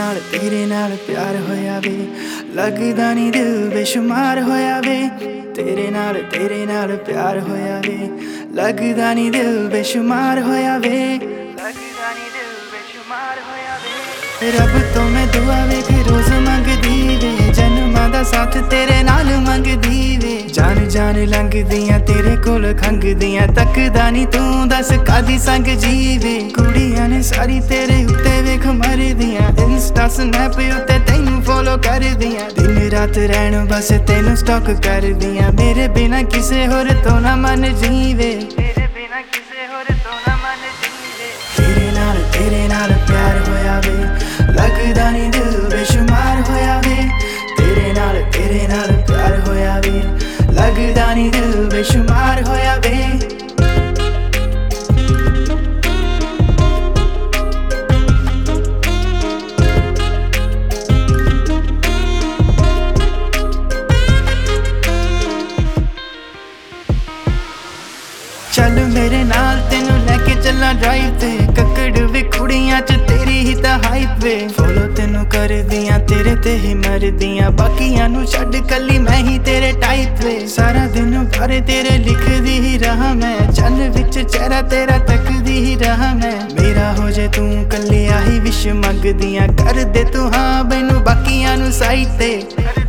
तेरे नाल प्यार होया वे, लगदा नी दिल बेशुमार होया वे। तेरे नाल प्यार होया वे, लगदा नी दिल बेशुमार होया वे, लगदा नी दिल बेशुमार होया वे। रब तो मैं दुआ वेख रोज मंगदी वे, जन्मां दा साथ तेरे नाल मंगदी वे। जान जान लंघदियां तेरे कोल खंघदियां, तकदा नी तू दस कादी संग जीवे। कुड़ियां ने सारी तेरे उत्ते वेख मरदियां, इंस्टा स्नैप उत्ते तैनू फॉलो करदियां। दिन रात रहन बस तैनू स्टॉक करदियां, मेरे बिना किसे होर तो ना मन जीवे, मेरे बिना किसे होर तो ना मन जीवे। तेरे नाल प्यार होया वे, लगदा नी दिल बेशुमार होया वे। तेरे नाल प्यार होया वे, लगदा नी दिल बेशुमार होया वे। चल मेरे नाल तेनू लैके चलना ड्राइव ते, कक्कड़ वे कुड़ियां च तेरी ही तां हाइप वे। फॉलो तेनू कर दियां तेरे ते ही मर दियां, बाकियां नू छड्ड कल्ली मैं ही तेरे टाइप वे। सारा दिन बारे तेरे लिखदी ही रहा मैं, चल विच चेहरा तेरा तकदी ही रहा मैं। मेरा हो जे तू कल्ली आही विश मंगदियां, कर दे तू हाँ मैनू बाकियां नू साइड ते।